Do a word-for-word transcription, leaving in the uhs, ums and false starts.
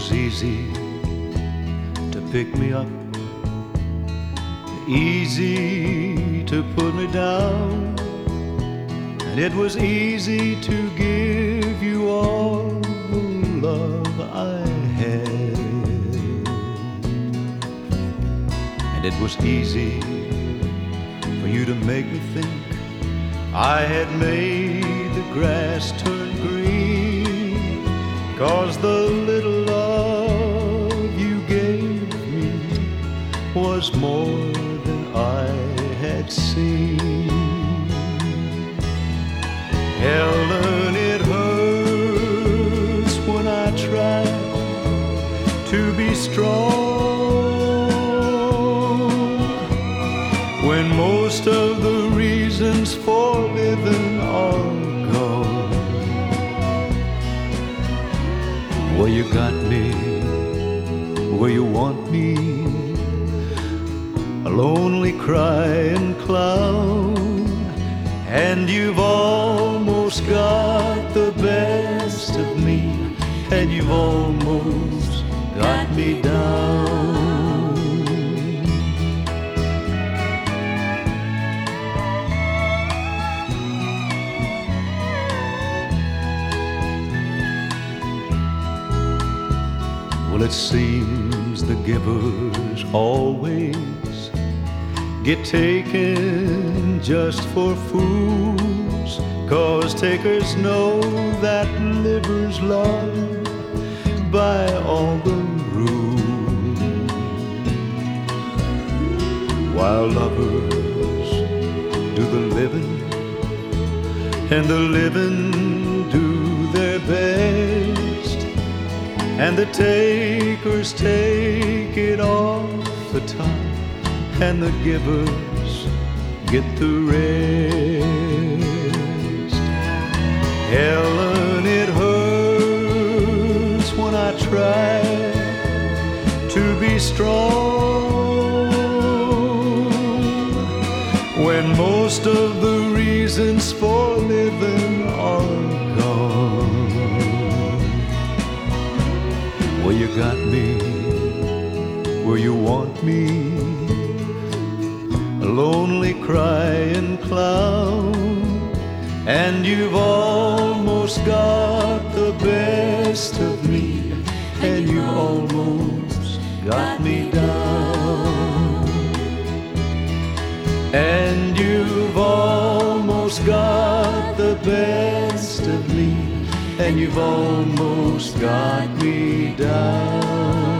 was easy to pick me up, easy to put me down, and it was easy to give you all the love I had. And it was easy for you to make me think I had made the grass turn green, 'cause the little love you gave me was more than I had seen. Helen, it hurts when I try to be strong, when most of the reasons for living are gone. Well, you got me where you want me, a lonely crying clown, and you've almost got the best of me, and you've almost got me down. Well, it seems the givers always get taken just for fools, 'cause takers know that livers love by all the rules, while lovers do the living and the living do their best, and the takers take it off the top, and the givers get the rest. Helen, it hurts when I try to be strong, when most of the reasons for living are gone. Well, you got me where you want me, a lonely crying clown, and you've almost got the best of me, and you've almost got me down. And you've almost got the best of me, and you've almost got me down.